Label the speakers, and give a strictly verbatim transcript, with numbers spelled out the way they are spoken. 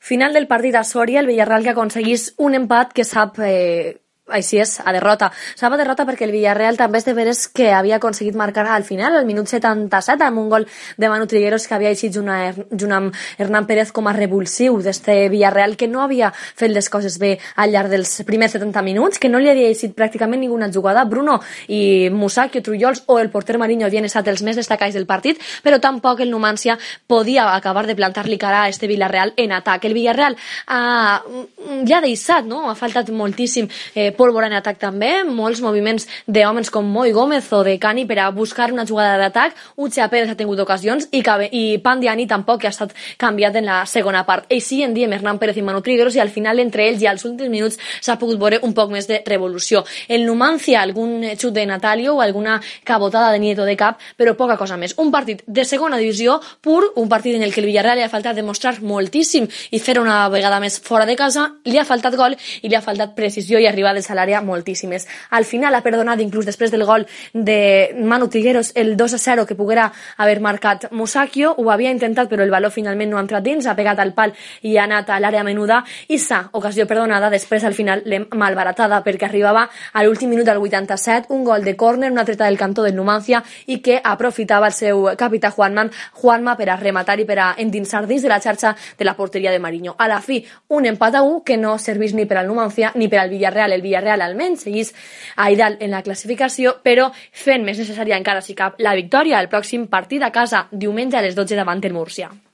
Speaker 1: Final del partit a Sòria, el Villarreal que aconseguís un empat que sap... Eh, així és, a derrota. Sap a derrota perquè el Villarreal també és de veres que havia aconseguit marcar al final, al minut setanta-set, amb un gol de Manu Trigueros que havia eixit junt amb Hernán Pérez com a revulsiu d'este Villarreal, que no havia fet les coses bé al llarg dels primers setanta minuts, que no li havia eixit pràcticament ninguna jugada. Bruno i Musacchio, Trullols o el porter Mariño havien estat els més destacats del partit, però tampoc el Numancia podia acabar de plantar-li cara a este Villarreal en atac. El Villarreal ha, ja ha deixat, no? Ha faltat moltíssim eh, pólvora en atac també, molts moviments d'homes com Moi Gómez o de Cani per a buscar una jugada d'atac. Uche Pérez ha tingut ocasions i, i Pandiani tampoc ha estat canviat en la segona part. Ells sí en diem Hernán Pérez i Manu Trigueros i al final entre ells i als últims minuts s'ha pogut veure un poc més de revolució. El Numancia, algun xut de Natalio o alguna cabotada de Nieto de cap, però poca cosa més. Un partit de segona divisió pur, un partit en el que el Villarreal li ha faltat demostrar moltíssim i fer una vegada més fora de casa, li ha faltat gol i li ha faltat precisió i arribades a l'àrea moltíssimes. Al final ha perdonat, inclús després del gol de Manu Trigueros, el dos a zero que poguera haver marcat Musacchio. Ho havia intentat, però el valor finalment no ha entrat dins, ha pegat al pal i ha anat a l'àrea menuda i s'ha, ocasió perdonada, després al final l'hem malbaratada perquè arribava a l'últim minut al vuitanta-set, un gol de córner, una treta del cantó del Numancia i que aprofitava el seu capità Juanma, Juanma per a rematar i per a endinsar dins de la xarxa de la porteria de Mariño. A la fi, un empat a u que no servís ni per al Numancia ni per al Villarreal. El Villarreal almenys seguís a dalt en la classificació, però fent més necessària encara si cap la victòria al pròxim partit a casa diumenge a les dotze davant el Múrcia.